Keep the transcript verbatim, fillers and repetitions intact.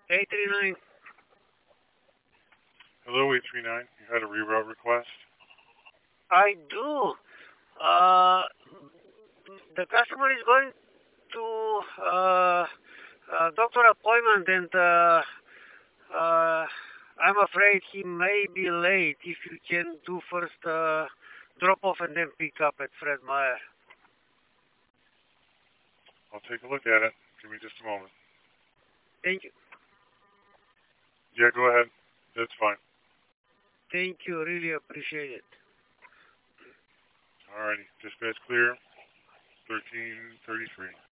eight three nine. Hello, eight three nine. You had a reroute request? I do. Uh, the customer is going to uh, uh, doctor appointment, and uh, uh, I'm afraid he may be late. If you can do first uh, drop off and then pick up at Fred Meyer. I'll take a look at it. Give me just a moment. Thank you. Yeah, go ahead. That's fine. Thank you. Really appreciate it. Alrighty. Dispatch clear. thirteen thirty-three.